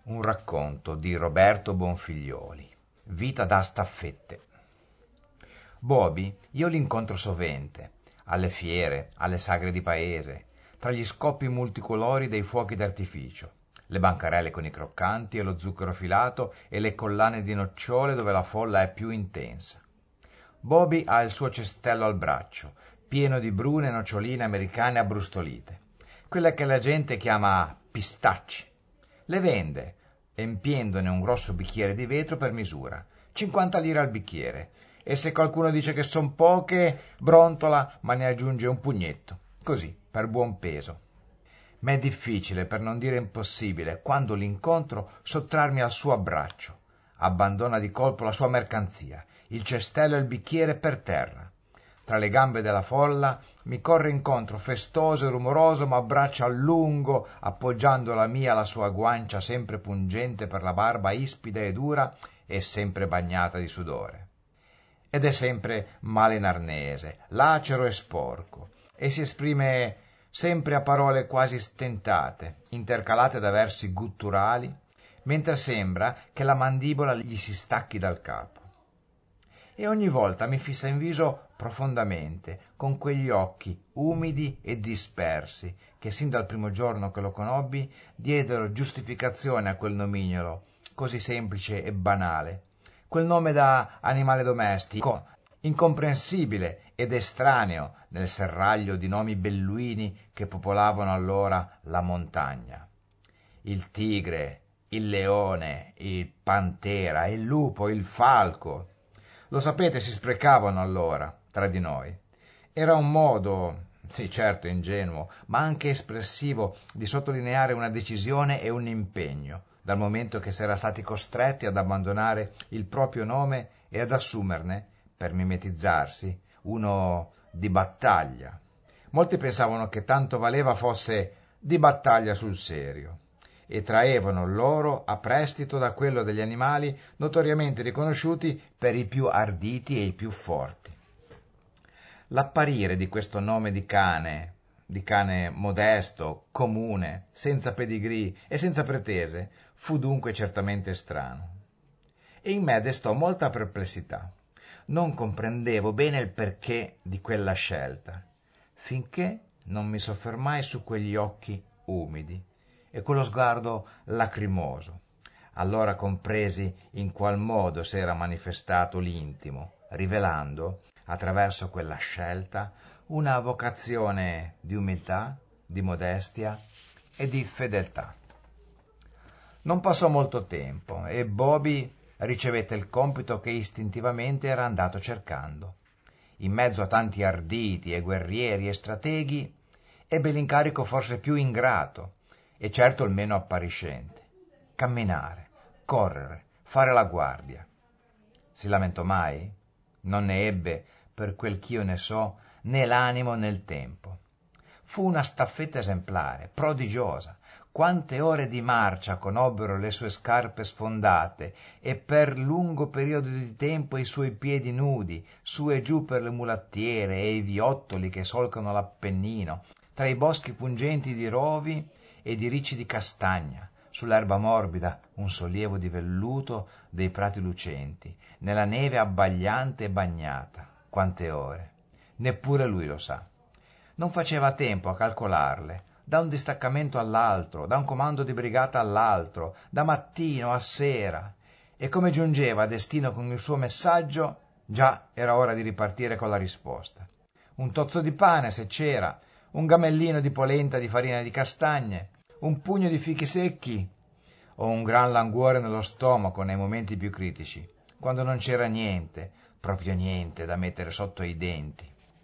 Un racconto di Roberto Bonfiglioli. Vita da staffette. Bobby io l'incontro sovente, alle fiere, alle sagre di paese, tra gli scoppi multicolori dei fuochi d'artificio, le bancarelle con i croccanti e lo zucchero filato e le collane di nocciole dove la folla è più intensa. Bobby ha il suo cestello al braccio, pieno di brune noccioline americane abbrustolite, quelle che la gente chiama pistacci. Le vende, empiendone un grosso bicchiere di vetro per misura, 50 lire al bicchiere, e se qualcuno dice che son poche, brontola, ma ne aggiunge un pugnetto, così, per buon peso. M'è difficile, per non dire impossibile, quando l'incontro, sottrarmi al suo abbraccio. Abbandona di colpo la sua mercanzia, il cestello e il bicchiere per terra. Tra le gambe della folla mi corre incontro festoso e rumoroso, m'abbraccia a lungo, appoggiando la mia alla sua guancia sempre pungente per la barba ispida e dura e sempre bagnata di sudore. Ed è sempre male in arnese, lacero e sporco, e si esprime sempre a parole quasi stentate, intercalate da versi gutturali, mentre sembra che la mandibola gli si stacchi dal capo. E ogni volta mi fissa in viso profondamente, con quegli occhi umidi e dispersi, che sin dal primo giorno che lo conobbi diedero giustificazione a quel nomignolo, così semplice e banale, quel nome da animale domestico, incomprensibile ed estraneo nel serraglio di nomi belluini che popolavano allora la montagna. Il tigre, il leone, il pantera, il lupo, il falco. Lo sapete, si sprecavano allora tra di noi. Era un modo, sì certo ingenuo, ma anche espressivo di sottolineare una decisione e un impegno, dal momento che si era stati costretti ad abbandonare il proprio nome e ad assumerne, per mimetizzarsi, uno di battaglia. Molti pensavano che tanto valeva fosse di battaglia sul serio, e traevano loro a prestito da quello degli animali notoriamente riconosciuti per i più arditi e i più forti. L'apparire di questo nome di cane modesto, comune, senza pedigree e senza pretese, fu dunque certamente strano. E in me destò molta perplessità. Non comprendevo bene il perché di quella scelta, finché non mi soffermai su quegli occhi umidi e quello sguardo lacrimoso. Allora compresi in qual modo s'era manifestato l'intimo, rivelando, attraverso quella scelta, una vocazione di umiltà, di modestia e di fedeltà. Non passò molto tempo e Bobby ricevette il compito che istintivamente era andato cercando. In mezzo a tanti arditi e guerrieri e strateghi, ebbe l'incarico forse più ingrato e certo il meno appariscente: camminare, correre, fare la guardia. Si lamentò mai? Non ne ebbe, per quel ch'io ne so, né l'animo né il tempo. Fu una staffetta esemplare, prodigiosa. Quante ore di marcia conobbero le sue scarpe sfondate e per lungo periodo di tempo i suoi piedi nudi, su e giù per le mulattiere e i viottoli che solcano l'Appennino, tra i boschi pungenti di rovi e di ricci di castagna, sull'erba morbida un sollievo di velluto dei prati lucenti, nella neve abbagliante e bagnata. Quante ore! Neppure lui lo sa. Non faceva tempo a calcolarle, da un distaccamento all'altro, da un comando di brigata all'altro, da mattino a sera, e come giungeva a destino con il suo messaggio, già era ora di ripartire con la risposta. Un tozzo di pane, se c'era, un gamellino di polenta di farina di castagne, un pugno di fichi secchi o un gran languore nello stomaco nei momenti più critici, quando non c'era niente, proprio niente da mettere sotto i denti.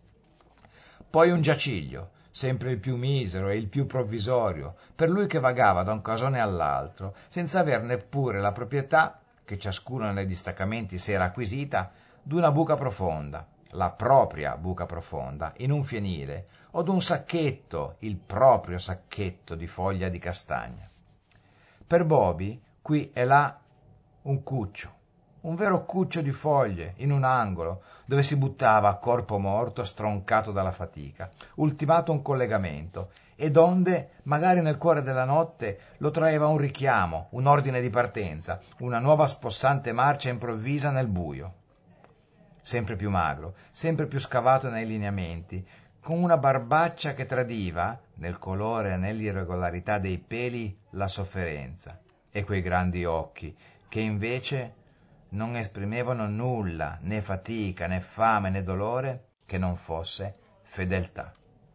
Poi un giaciglio, sempre il più misero e il più provvisorio, per lui che vagava da un casone all'altro, senza aver neppure la proprietà, che ciascuno nei distaccamenti si era acquisita, d'una buca profonda, la propria buca profonda, in un fienile, o d'un sacchetto, il proprio sacchetto di foglia di castagna. Per Bobby, qui e là, un cuccio, un vero cuccio di foglie, in un angolo, dove si buttava a corpo morto, stroncato dalla fatica, ultimato un collegamento, e donde, magari nel cuore della notte, lo traeva un richiamo, un ordine di partenza, una nuova spossante marcia improvvisa nel buio. Sempre più magro, sempre più scavato nei lineamenti, con una barbaccia che tradiva, nel colore e nell'irregolarità dei peli, la sofferenza, e quei grandi occhi, che invece non esprimevano nulla, né fatica, né fame, né dolore, che non fosse fedeltà.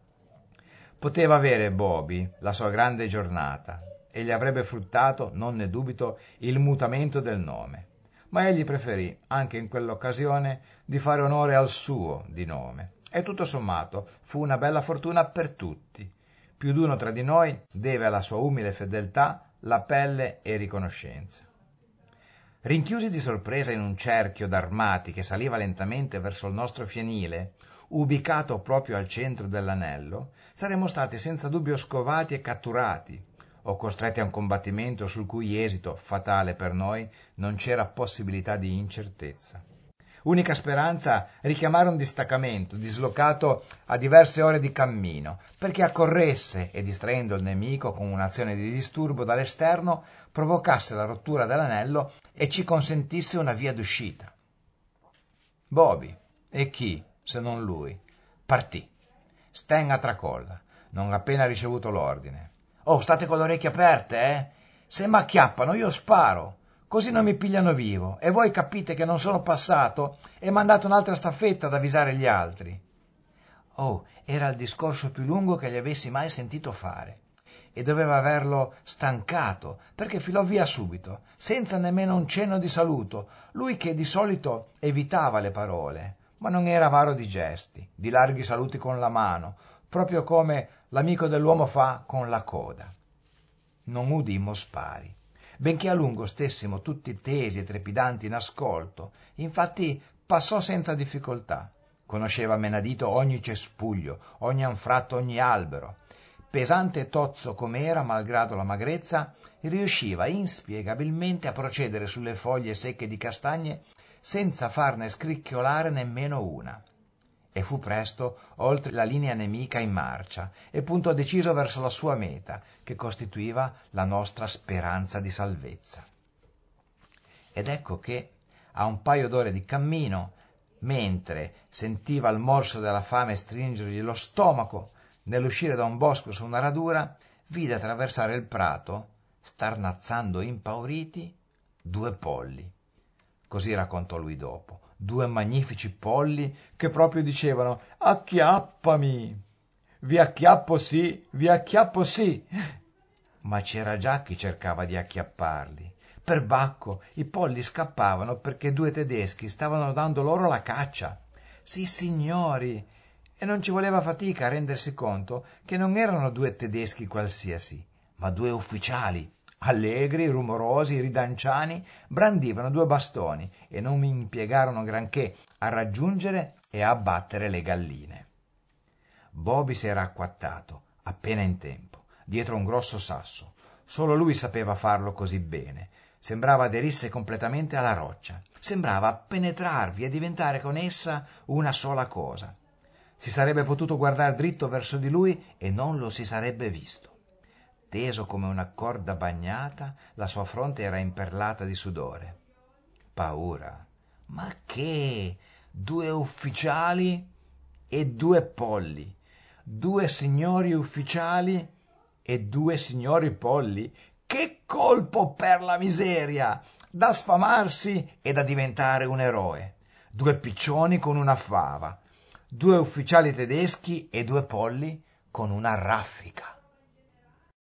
Poteva avere Bobby la sua grande giornata e gli avrebbe fruttato, non ne dubito, il mutamento del nome, ma egli preferì, anche in quell'occasione, di fare onore al suo di nome, e tutto sommato fu una bella fortuna per tutti. Più d'uno tra di noi deve alla sua umile fedeltà la pelle e riconoscenza. Rinchiusi di sorpresa in un cerchio d'armati che saliva lentamente verso il nostro fienile, ubicato proprio al centro dell'anello, saremmo stati senza dubbio scovati e catturati, o costretti a un combattimento sul cui esito, fatale per noi, non c'era possibilità di incertezza. Unica speranza, richiamare un distaccamento dislocato a diverse ore di cammino, perché accorresse e, distraendo il nemico con un'azione di disturbo dall'esterno, provocasse la rottura dell'anello e ci consentisse una via d'uscita. Bobby, e chi, se non lui, partì. Stan a tracolla, non appena ricevuto l'ordine. «Oh, state con le orecchie aperte, eh? Se m'acchiappano io sparo, così non mi pigliano vivo, e voi capite che non sono passato e mandate un'altra staffetta ad avvisare gli altri». Oh, era il discorso più lungo che gli avessi mai sentito fare, e doveva averlo stancato, perché filò via subito, senza nemmeno un cenno di saluto, lui che di solito evitava le parole, ma non era avaro di gesti, di larghi saluti con la mano, proprio come l'amico dell'uomo fa con la coda. Non udimmo spari, benché a lungo stessimo tutti tesi e trepidanti in ascolto. Infatti passò senza difficoltà. Conosceva a menadito ogni cespuglio, ogni anfratto, ogni albero. Pesante e tozzo com'era, malgrado la magrezza, riusciva inspiegabilmente a procedere sulle foglie secche di castagne senza farne scricchiolare nemmeno una. E fu presto oltre la linea nemica in marcia e puntò deciso verso la sua meta, che costituiva la nostra speranza di salvezza. Ed ecco che, a un paio d'ore di cammino, mentre sentiva il morso della fame stringergli lo stomaco nell'uscire da un bosco su una radura, vide attraversare il prato, starnazzando impauriti, 2 polli. Così raccontò lui dopo. 2 magnifici polli che proprio dicevano «Acchiappami! Vi acchiappo sì, vi acchiappo sì!» Ma c'era già chi cercava di acchiapparli. Per Bacco i polli scappavano perché 2 tedeschi stavano dando loro la caccia. Sì, signori! E non ci voleva fatica a rendersi conto che non erano 2 tedeschi qualsiasi, ma 2 ufficiali. Allegri, rumorosi, ridanciani, brandivano 2 bastoni e non mi impiegarono granché a raggiungere e a abbattere le galline. Bobby si era acquattato, appena in tempo, dietro un grosso sasso. Solo lui sapeva farlo così bene. Sembrava aderisse completamente alla roccia. Sembrava penetrarvi e diventare con essa una sola cosa. Si sarebbe potuto guardare dritto verso di lui e non lo si sarebbe visto. Teso come una corda bagnata, la sua fronte era imperlata di sudore. Paura. Ma che? 2 ufficiali e 2 polli. 2 signori ufficiali e 2 signori polli. Che colpo per la miseria! Da sfamarsi e da diventare un eroe. 2 piccioni con una fava. 2 ufficiali tedeschi e 2 polli con una raffica.